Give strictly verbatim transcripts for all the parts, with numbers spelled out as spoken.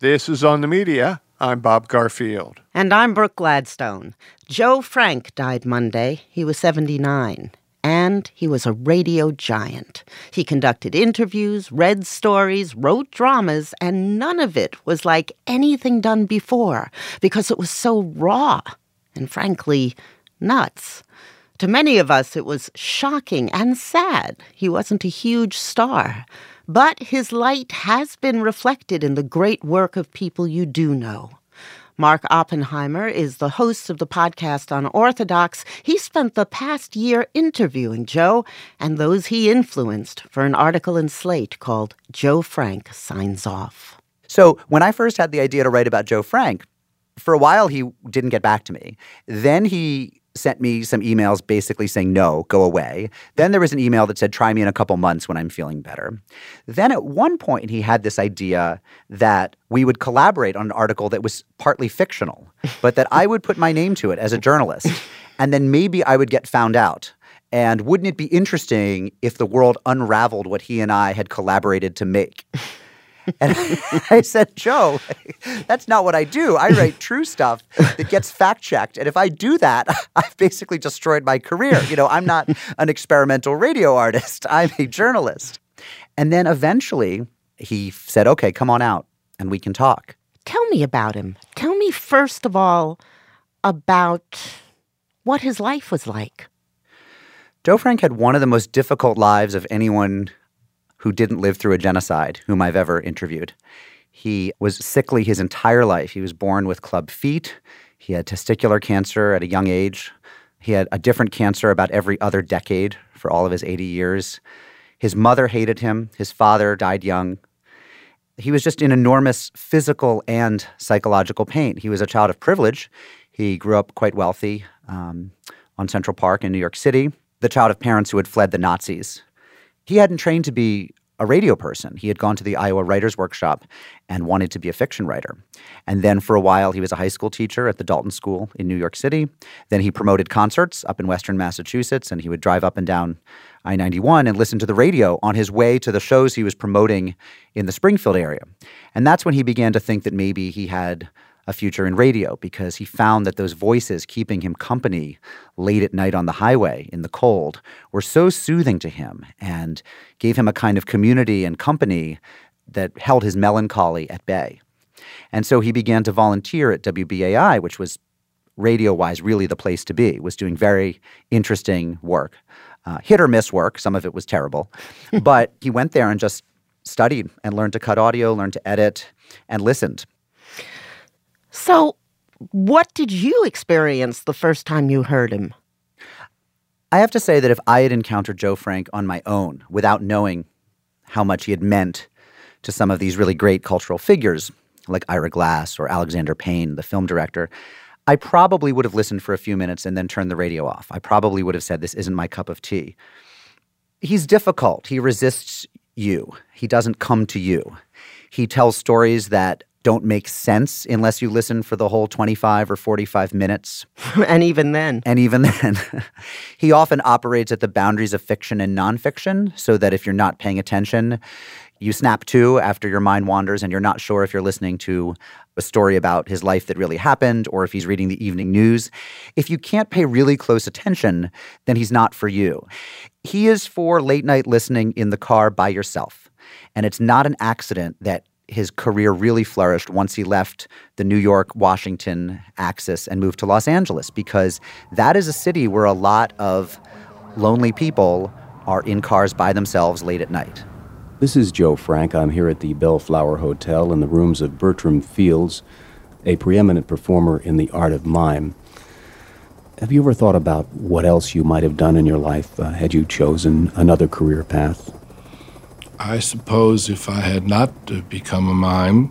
This is On the Media. I'm Bob Garfield. And I'm Brooke Gladstone. Joe Frank died Monday. He was seventy-nine. And he was a radio giant. He conducted interviews, read stories, wrote dramas, and none of it was like anything done before because it was so raw and, frankly, nuts. To many of us, it was shocking and sad. He wasn't a huge star. But his light has been reflected in the great work of people you do know. Mark Oppenheimer is the host of the podcast Unorthodox. He spent the past year interviewing Joe and those he influenced for an article in Slate called Joe Frank Signs Off. So when I first had the idea to write about Joe Frank, for a while he didn't get back to me. Then he sent me some emails basically saying, no, go away. Then there was an email that said, try me in a couple months when I'm feeling better. Then at one point, he had this idea that we would collaborate on an article that was partly fictional, but that I would put my name to it as a journalist. And then maybe I would get found out. And wouldn't it be interesting if the world unraveled what he and I had collaborated to make? And I said, Joe, that's not what I do. I write true stuff that gets fact-checked. And if I do that, I've basically destroyed my career. You know, I'm not an experimental radio artist. I'm a journalist. And then eventually he said, okay, come on out and we can talk. Tell me about him. Tell me, first of all, about what his life was like. Joe Frank had one of the most difficult lives of anyone who didn't live through a genocide, whom I've ever interviewed. He was sickly his entire life. He was born with club feet. He had testicular cancer at a young age. He had a different cancer about every other decade for all of his eighty years. His mother hated him. His father died young. He was just in enormous physical and psychological pain. He was a child of privilege. He grew up quite wealthy um, on Central Park in New York City, the child of parents who had fled the Nazis. He hadn't trained to be a radio person. He had gone to the Iowa Writers Workshop and wanted to be a fiction writer. And then for a while, he was a high school teacher at the Dalton School in New York City. Then he promoted concerts up in Western Massachusetts, and he would drive up and down I ninety-one and listen to the radio on his way to the shows he was promoting in the Springfield area. And that's when he began to think that maybe he had a future in radio, because he found that those voices keeping him company late at night on the highway in the cold were so soothing to him and gave him a kind of community and company that held his melancholy at bay. And so he began to volunteer at W B A I, which was radio-wise really the place to be, was doing very interesting work, uh, hit or miss work. Some of it was terrible. But he went there and just studied and learned to cut audio, learned to edit, and listened. So what did you experience the first time you heard him? I have to say that if I had encountered Joe Frank on my own without knowing how much he had meant to some of these really great cultural figures like Ira Glass or Alexander Payne, the film director, I probably would have listened for a few minutes and then turned the radio off. I probably would have said, this isn't my cup of tea. He's difficult. He resists you. He doesn't come to you. He tells stories that don't make sense unless you listen for the whole twenty-five or forty-five minutes. And even then. And even then. He often operates at the boundaries of fiction and nonfiction, so that if you're not paying attention, you snap to after your mind wanders and you're not sure if you're listening to a story about his life that really happened or if he's reading the evening news. If you can't pay really close attention, then he's not for you. He is for late night listening in the car by yourself. And it's not an accident that his career really flourished once he left the New York-Washington axis and moved to Los Angeles, because that is a city where a lot of lonely people are in cars by themselves late at night. This is Joe Frank. I'm here at the Bellflower Hotel in the rooms of Bertram Fields, a preeminent performer in the art of mime. Have you ever thought about what else you might have done in your life uh, had you chosen another career path? I suppose if I had not uh, become a mime,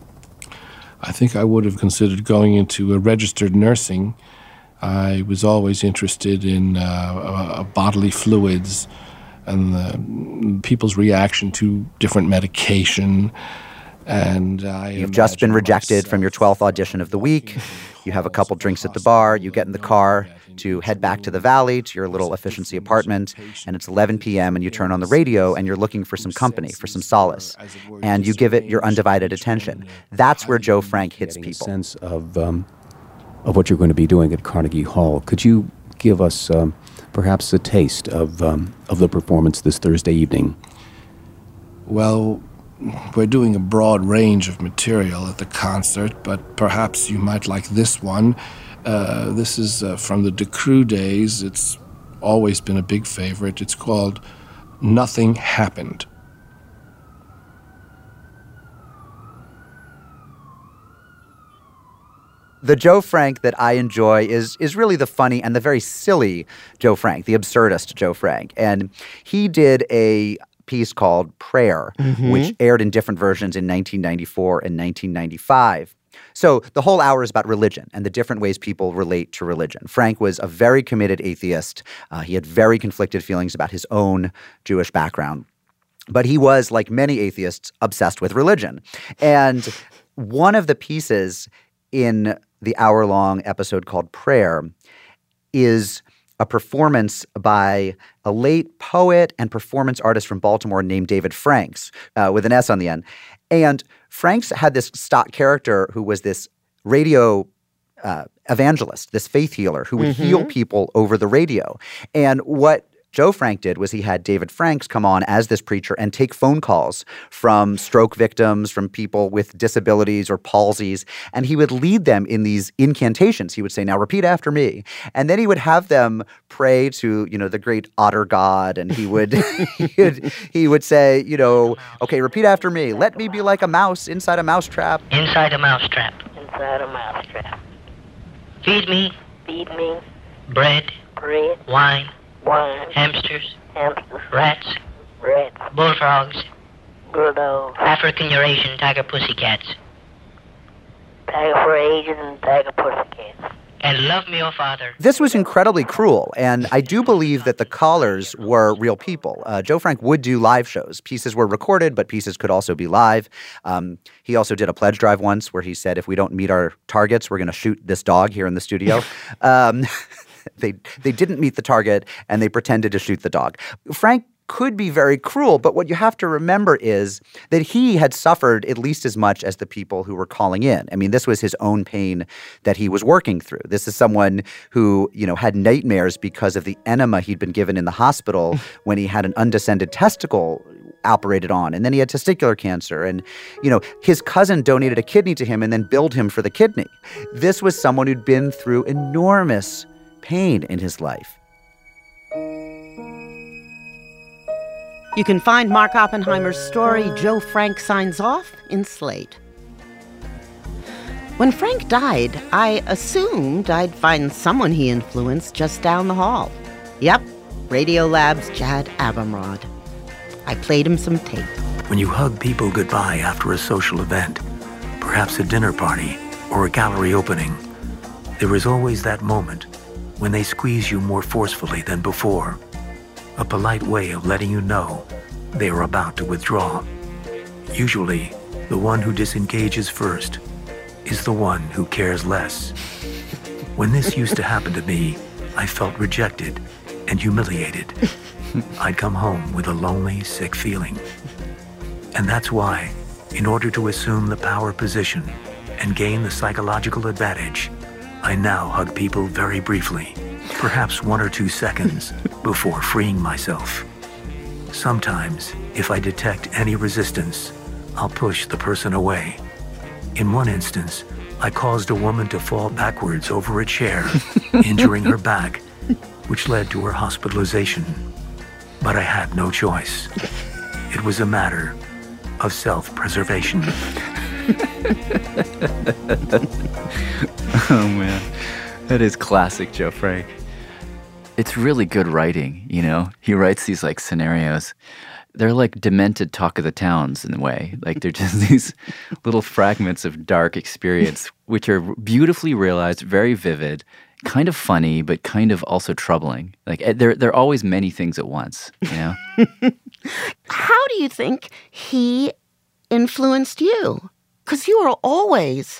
I think I would have considered going into a registered nursing. I was always interested in uh, uh, bodily fluids and the, people's reaction to different medication. And I You've just been rejected from your twelfth audition of the week. You have a couple drinks at the bar. You get in the car to head back to the valley, to your little efficiency apartment, and it's eleven p.m. and you turn on the radio and you're looking for some company, for some solace, and you give it your undivided attention. That's where Joe Frank hits Getting people. A sense of um, of what you're going to be doing at Carnegie Hall. Could you give us um, perhaps a taste of um, of the performance this Thursday evening? Well, we're doing a broad range of material at the concert, but perhaps you might like this one. Uh, this is uh, from the DeCrue days. It's always been a big favorite. It's called Nothing Happened. The Joe Frank that I enjoy is is really the funny and the very silly Joe Frank, the absurdist Joe Frank. And he did a piece called Prayer, mm-hmm. which aired in different versions in nineteen ninety-four and nineteen ninety-five. So the whole hour is about religion and the different ways people relate to religion. Frank was a very committed atheist. Uh, he had very conflicted feelings about his own Jewish background. But he was, like many atheists, obsessed with religion. And one of the pieces in the hour-long episode called Prayer is a performance by a late poet and performance artist from Baltimore named David Franks, uh, with an S on the end. And Franks had this stock character who was this radio uh, evangelist, this faith healer who would mm-hmm. heal people over the radio. And what Joe Frank did was he had David Franks come on as this preacher and take phone calls from stroke victims, from people with disabilities or palsies, and he would lead them in these incantations. He would say, now repeat after me. And then he would have them pray to, you know, the great otter god, and he would, he would he would say, you know, okay, repeat after me. Let me be like a mouse inside a mousetrap. Inside a mousetrap. Inside a mousetrap. Feed me. Feed me. Bread. Bread. Wine. Wine. Hamsters. Hamsters. Rats. Rats. Bullfrogs. Bulldogs. African Eurasian tiger pussycats. Tiger for ages and tiger pussycats. And love me, O Father. This was incredibly cruel, and I do believe that the callers were real people. Uh, Joe Frank would do live shows. Pieces were recorded, but pieces could also be live. Um, he also did a pledge drive once where he said, if we don't meet our targets, we're going to shoot this dog here in the studio. um, they they didn't meet the target, and they pretended to shoot the dog. Frank could be very cruel, but what you have to remember is that he had suffered at least as much as the people who were calling in. I mean, this was his own pain that he was working through. This is someone who, you know, had nightmares because of the enema he'd been given in the hospital when he had an undescended testicle operated on, and then he had testicular cancer, and, you know, his cousin donated a kidney to him and then billed him for the kidney. This was someone who'd been through enormous pain in his life. You can find Mark Oppenheimer's story, Joe Frank Signs Off, in Slate. When Frank died, I assumed I'd find someone he influenced just down the hall. Yep, Radiolab's Jad Abumrad. I played him some tape. When you hug people goodbye after a social event, perhaps a dinner party or a gallery opening, there is always that moment when they squeeze you more forcefully than before. A polite way of letting you know they are about to withdraw. Usually, the one who disengages first is the one who cares less. When this used to happen to me, I felt rejected and humiliated. I'd come home with a lonely, sick feeling. And that's why, in order to assume the power position and gain the psychological advantage, I now hug people very briefly, perhaps one or two seconds before freeing myself. Sometimes, if I detect any resistance, I'll push the person away. In one instance, I caused a woman to fall backwards over a chair, injuring her back, which led to her hospitalization. But I had no choice. It was a matter of self-preservation. Oh, man. That is classic Joe Frank. It's really good writing, you know? He writes these, like, scenarios. They're like demented Talk of the Towns in a way. Like, they're just these little fragments of dark experience, which are beautifully realized, very vivid, kind of funny, but kind of also troubling. Like, there, there are always many things at once, you know? How do you think he influenced you? Because you were always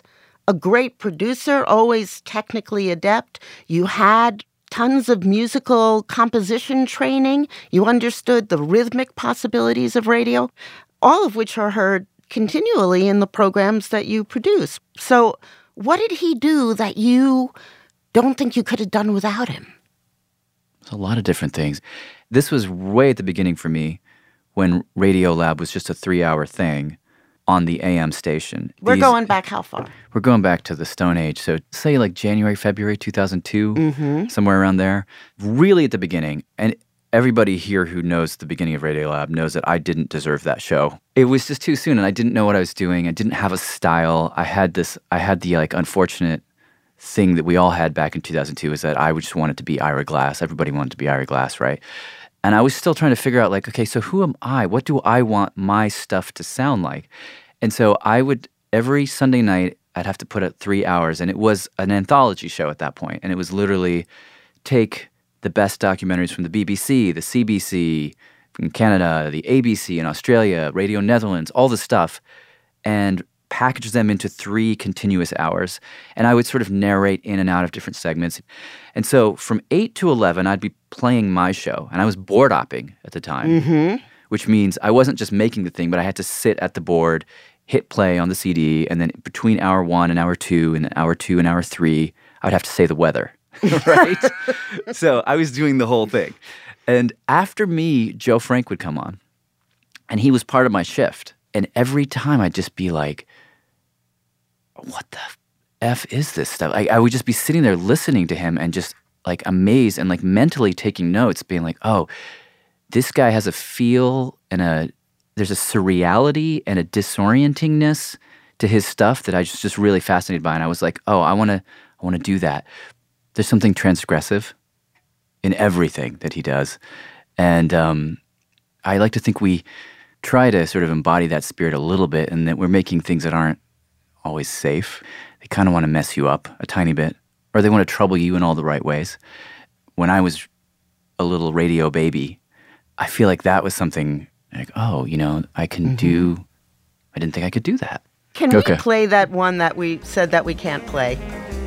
a great producer, always technically adept. You had tons of musical composition training. You understood the rhythmic possibilities of radio, all of which are heard continually in the programs that you produce. So what did he do that you don't think you could have done without him? A lot of different things. This was way at the beginning for me when Radiolab was just a three-hour thing on the A M station. We're These, going back how far? We're going back to the Stone Age. So say like January, February two thousand two, mm-hmm. somewhere around there. Really at the beginning. And everybody here who knows the beginning of Radiolab knows that I didn't deserve that show. It was just too soon, and I didn't know what I was doing. I didn't have a style. I had this, I had the like unfortunate thing that we all had back in two thousand two is that I just wanted to be Ira Glass. Everybody wanted to be Ira Glass, right? And I was still trying to figure out like, okay, so who am I? What do I want my stuff to sound like? And so I would, every Sunday night, I'd have to put up three hours, and it was an anthology show at that point. And it was literally take the best documentaries from the B B C, the C B C, from Canada, the A B C in Australia, Radio Netherlands, all this stuff, and package them into three continuous hours. And I would sort of narrate in and out of different segments. And so from eight to eleven, I'd be playing my show. And I was board opping at the time, mm-hmm. which means I wasn't just making the thing, but I had to sit at the board, hit play on the C D, and then between hour one and hour two, and then hour two and hour three, I would have to say the weather, right? So I was doing the whole thing. And after me, Joe Frank would come on, and he was part of my shift. And every time I'd just be like, what the F is this stuff? I, I would just be sitting there listening to him and just like amazed and like mentally taking notes, being like, oh, this guy has a feel and a, there's a surreality and a disorientingness to his stuff that I was just really fascinated by. And I was like, oh, I want to, I want to do that. There's something transgressive in everything that he does. And um, I like to think we try to sort of embody that spirit a little bit, and that we're making things that aren't always safe. They kind of want to mess you up a tiny bit, or they want to trouble you in all the right ways. When I was a little radio baby, I feel like that was something like, oh, you know, I can mm-hmm. do, I didn't think I could do that. Can okay. we play that one that we said that we can't play?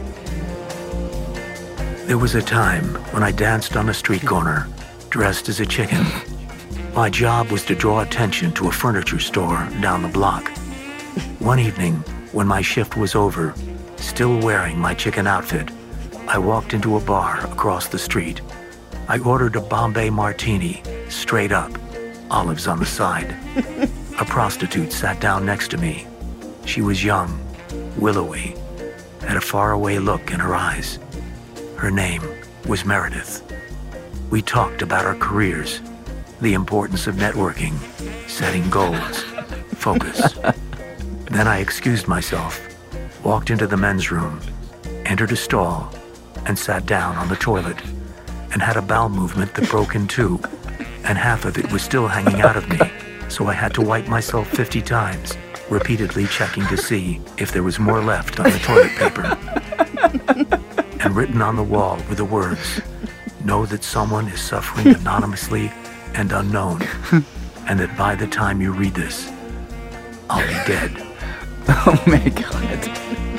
There was a time when I danced on a street corner, dressed as a chicken. My job was to draw attention to a furniture store down the block. One evening, when my shift was over, still wearing my chicken outfit, I walked into a bar across the street. I ordered a Bombay martini, straight up, olives on the side. A prostitute sat down next to me. She was young, willowy, had a faraway look in her eyes. Her name was Meredith. We talked about our careers, the importance of networking, setting goals, focus. Then I excused myself, walked into the men's room, entered a stall, and sat down on the toilet, and had a bowel movement that broke in two, and half of it was still hanging out of me, so I had to wipe myself fifty times, repeatedly checking to see if there was more left on the toilet paper. And written on the wall were the words, "Know that someone is suffering anonymously and unknown, and that by the time you read this, I'll be dead." Oh my God.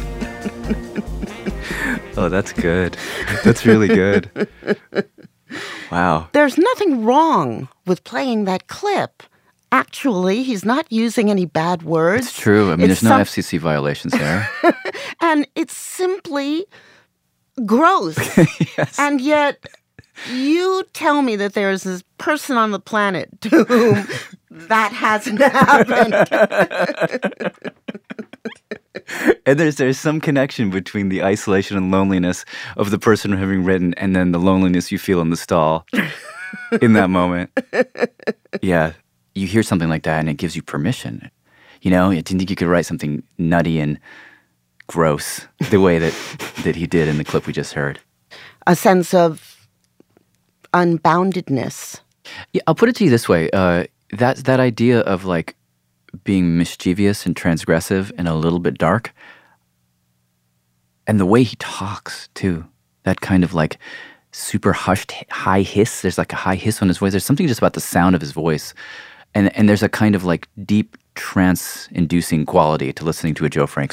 Oh, that's good. That's really good. Wow. There's nothing wrong with playing that clip. Actually, he's not using any bad words. It's true. I mean, it's there's no some... F C C violations there. And it's simply gross. Yes. And yet, you tell me that there's this person on the planet to whom that hasn't happened. And there's there's some connection between the isolation and loneliness of the person having written and then the loneliness you feel in the stall in that moment. Yeah. You hear something like that and it gives you permission. You know, you didn't think you could write something nutty and gross the way that, that he did in the clip we just heard. A sense of unboundedness. Yeah, I'll put it to you this way. Uh, that, that idea of like being mischievous and transgressive and a little bit dark, and the way he talks too, that kind of like super hushed high hiss. There's like a high hiss on his voice. There's something just about the sound of his voice. And and there's a kind of like deep trance-inducing quality to listening to a Joe Frank story.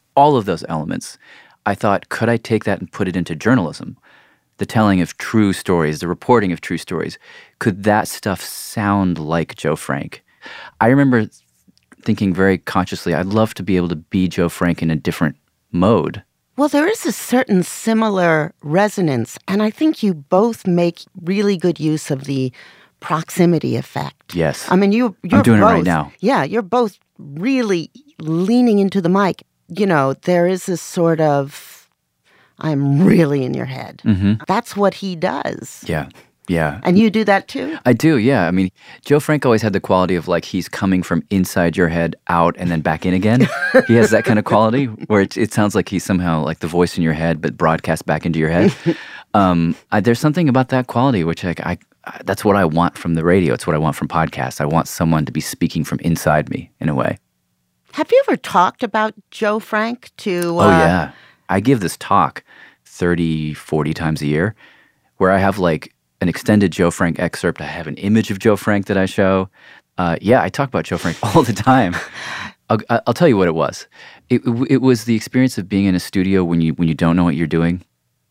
all of those elements. I thought, could I take that and put it into journalism? The telling of true stories, the reporting of true stories. Could that stuff sound like Joe Frank? I remember thinking very consciously, I'd love to be able to be Joe Frank in a different mode. Well, there is a certain similar resonance, and I think you both make really good use of the proximity effect. Yes. I mean, you, you're I'm doing both, it right now. Yeah, you're both really leaning into the mic. You know, there is this sort of, I'm really in your head. Mm-hmm. That's what he does. Yeah, yeah. And you do that too? I do, yeah. I mean, Joe Frank always had the quality of like he's coming from inside your head out and then back in again. He has that kind of quality where it, it sounds like he's somehow like the voice in your head but broadcast back into your head. um, I, there's something about that quality which like, I, I, that's what I want from the radio. It's what I want from podcasts. I want someone to be speaking from inside me in a way. Have you ever talked about Joe Frank to... Uh, oh, yeah. I give this talk thirty, forty times a year where I have like an extended Joe Frank excerpt. I have an image of Joe Frank that I show. Uh, yeah, I talk about Joe Frank all the time. I'll, I'll tell you what it was. It, it was the experience of being in a studio when you when you don't know what you're doing.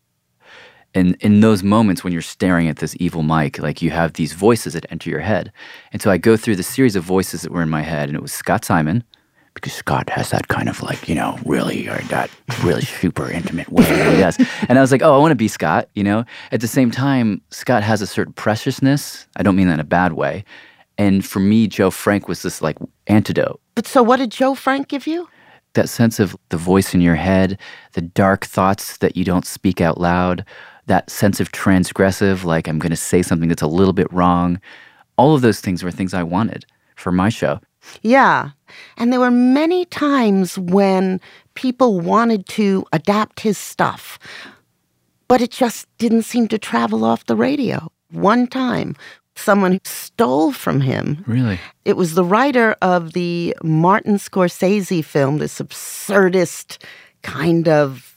And in those moments when you're staring at this evil mic, like you have these voices that enter your head. And so I go through the series of voices that were in my head, and it was Scott Simon, because Scott has that kind of like, you know, really, or that really super intimate way that he does. And I was like, oh, I want to be Scott, you know? At the same time, Scott has a certain preciousness. I don't mean that in a bad way. And for me, Joe Frank was this like antidote. But so what did Joe Frank give you? That sense of the voice in your head, the dark thoughts that you don't speak out loud, that sense of transgressive, like I'm going to say something that's a little bit wrong. All of those things were things I wanted for my show. Yeah. And there were many times when people wanted to adapt his stuff, but it just didn't seem to travel off the radio. One time, someone stole from him. Really? It was the writer of the Martin Scorsese film, this absurdist kind of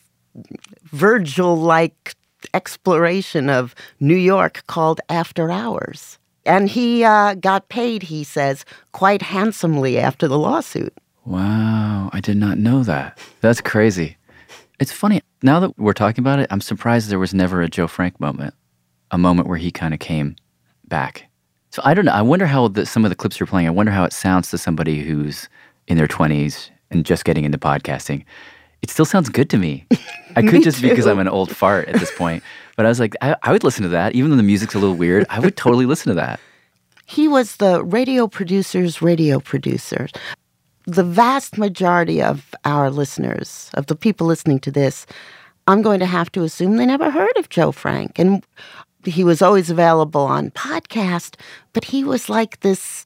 Virgil-like exploration of New York called After Hours. And he uh, got paid, he says, quite handsomely after the lawsuit. Wow, I did not know that. That's crazy. It's funny, now that we're talking about it, I'm surprised there was never a Joe Frank moment, a moment where he kind of came back. So I don't know, I wonder how the, some of the clips you're playing, I wonder how it sounds to somebody who's in their twenties and just getting into podcasting. It still sounds good to me. I could just too. because I'm an old fart at this point. But I was like, I, I would listen to that. Even though the music's a little weird, I would totally listen to that. He was the radio producer's radio producer. The vast majority of our listeners, of the people listening to this, I'm going to have to assume they never heard of Joe Frank. And he was always available on podcast, but he was like this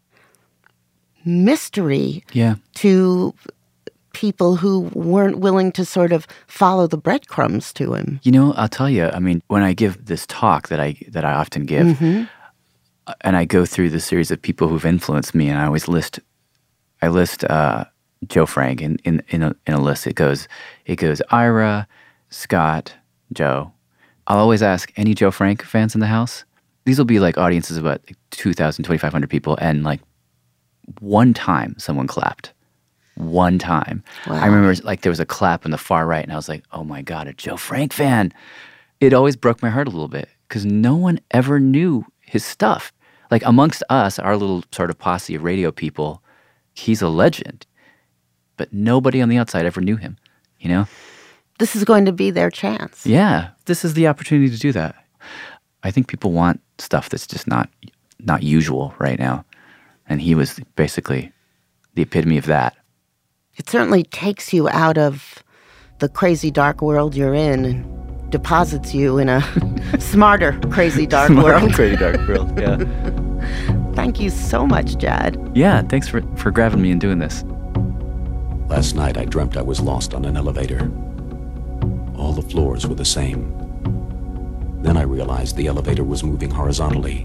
mystery Yeah. to people who weren't willing to sort of follow the breadcrumbs to him. You know, I'll tell you, I mean, when I give this talk that I that I often give, Mm-hmm. and I go through the series of people who've influenced me, and I always list, I list uh, Joe Frank in in in a, in a list. It goes, it goes Ira, Scott, Joe. I'll always ask any Joe Frank fans in the house. These will be like audiences of about two thousand, twenty-five hundred people, and like one time someone clapped. One time. Wow. I remember like there was a clap in the far right, and I was like, oh my God, a Joe Frank fan. It always broke my heart a little bit because no one ever knew his stuff. Like amongst us, our little sort of posse of radio people, he's a legend. But nobody on the outside ever knew him, you know? This is going to be their chance. Yeah, this is the opportunity to do that. I think people want stuff that's just not not usual right now. And he was basically the epitome of that. It certainly takes you out of the crazy dark world you're in and deposits you in a smarter crazy dark Smarter, world. crazy dark world, yeah. Thank you so much, Jad. Yeah, thanks for, for grabbing me and doing this. Last night I dreamt I was lost on an elevator. All the floors were the same. Then I realized the elevator was moving horizontally.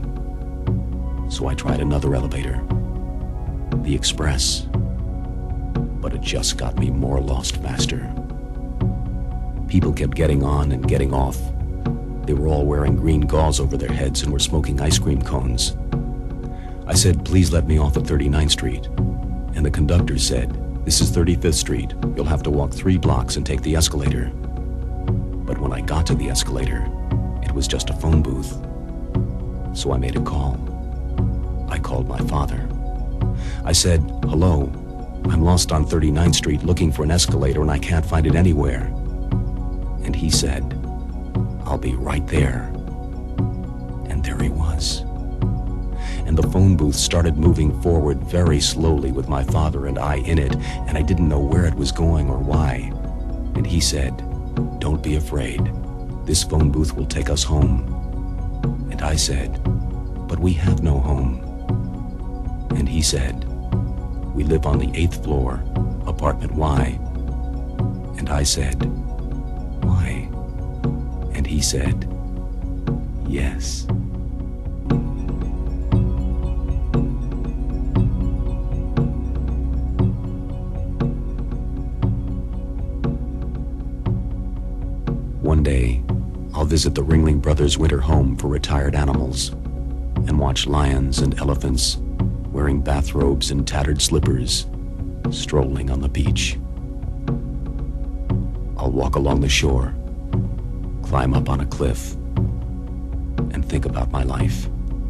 So I tried another elevator, the express. But it just got me more lost faster. People kept getting on and getting off. They were all wearing green gauze over their heads and were smoking ice cream cones. I said, please let me off at thirty-ninth Street. And the conductor said, This is thirty-fifth Street. You'll have to walk three blocks and take the escalator. But when I got to the escalator, it was just a phone booth. So I made a call. I called my father. I said, "Hello, I'm lost on thirty-ninth Street looking for an escalator and I can't find it anywhere." And he said, "I'll be right there." And there he was. And the phone booth started moving forward very slowly with my father and I in it, and I didn't know where it was going or why. And he said, "Don't be afraid. This phone booth will take us home." And I said, "But we have no home." And he said, "We live on the eighth floor, apartment Y." And I said, "Why?" And he said, "Yes." One day, I'll visit the Ringling Brothers Winter Home for Retired Animals and watch lions and elephants wearing bathrobes and tattered slippers strolling on the beach. I'll walk along the shore, climb up on a cliff, and think about my life.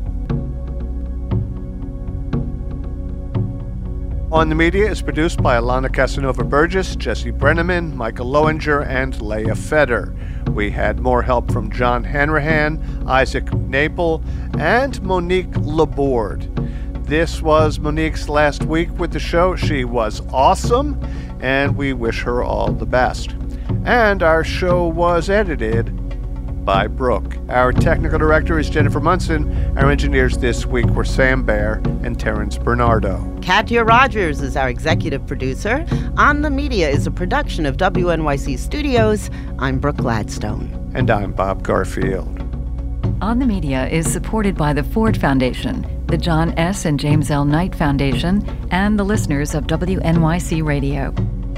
On the Media is produced by Alana Casanova Burgess, Jesse Brenneman, Michael Lowinger, and Leah Feder. We had more help from John Hanrahan, Isaac McNaple, and Monique Laborde. This was Monique's last week with the show. She was awesome, and we wish her all the best. And our show was edited by Brooke. Our technical director is Jennifer Munson. Our engineers this week were Sam Baer and Terrence Bernardo. Katya Rogers is our executive producer. On the Media is a production of W N Y C Studios. I'm Brooke Gladstone. And I'm Bob Garfield. On the Media is supported by the Ford Foundation, the John S. and James L. Knight Foundation, and the listeners of W N Y C Radio.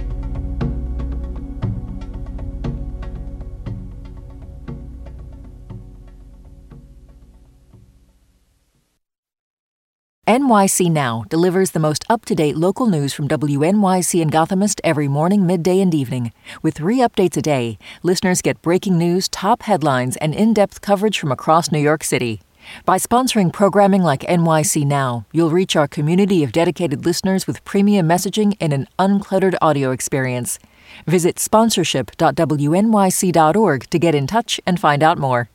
N Y C Now delivers the most up-to-date local news from W N Y C and Gothamist every morning, midday, and evening. With three updates a day, listeners get breaking news, top headlines, and in-depth coverage from across New York City. By sponsoring programming like N Y C Now, you'll reach our community of dedicated listeners with premium messaging and an uncluttered audio experience. Visit sponsorship dot W N Y C dot org to get in touch and find out more.